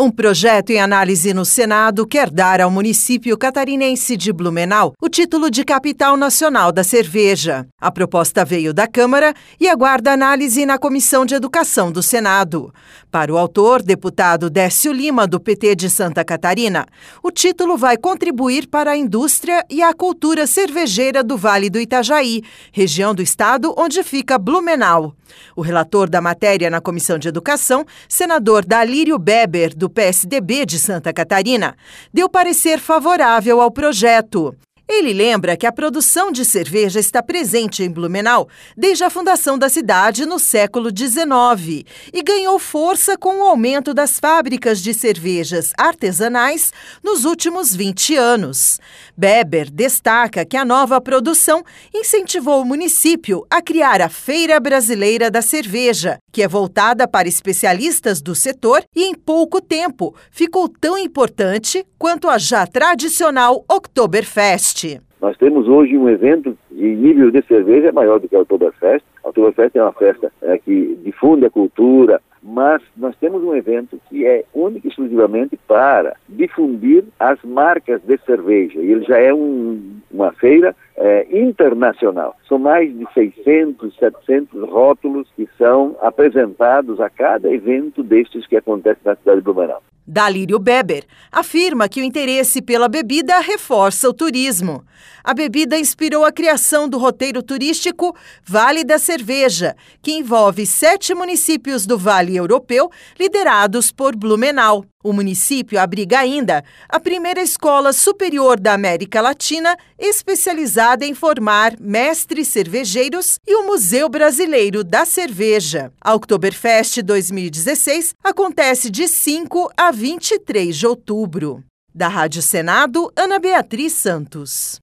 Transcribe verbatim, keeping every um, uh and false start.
Um projeto em análise no Senado quer dar ao município catarinense de Blumenau o título de capital nacional da cerveja. A proposta veio da Câmara e aguarda análise na Comissão de Educação do Senado. Para o autor, deputado Décio Lima, do P T de Santa Catarina, o título vai contribuir para a indústria e a cultura cervejeira do Vale do Itajaí, região do estado onde fica Blumenau. O relator da matéria na Comissão de Educação, senador Dalírio Beber, do P S D B de Santa Catarina, deu parecer favorável ao projeto. Ele lembra que a produção de cerveja está presente em Blumenau desde a fundação da cidade no século dezenove e ganhou força com o aumento das fábricas de cervejas artesanais nos últimos vinte anos. Beber destaca que a nova produção incentivou o município a criar a Feira Brasileira da Cerveja, que é voltada para especialistas do setor e em pouco tempo ficou tão importante quanto a já tradicional Oktoberfest. Nós temos hoje um evento de nível de cerveja maior do que a Oktoberfest. A Oktoberfest é uma festa é, que difunde a cultura, mas nós temos um evento que é único e exclusivamente para difundir as marcas de cerveja. E ele já é um, uma feira é, internacional. São mais de seiscentos, setecentos rótulos que são apresentados a cada evento destes que acontece na cidade de Blumenau. Dalírio Beber afirma que o interesse pela bebida reforça o turismo. A bebida inspirou a criação do roteiro turístico Vale da Cerveja, que envolve sete municípios do Vale Europeu liderados por Blumenau. O município abriga ainda a primeira escola superior da América Latina especializada em formar mestres cervejeiros e o Museu Brasileiro da Cerveja. A Oktoberfest dois mil e dezesseis acontece de cinco a vinte e três de outubro. Da Rádio Senado, Ana Beatriz Santos.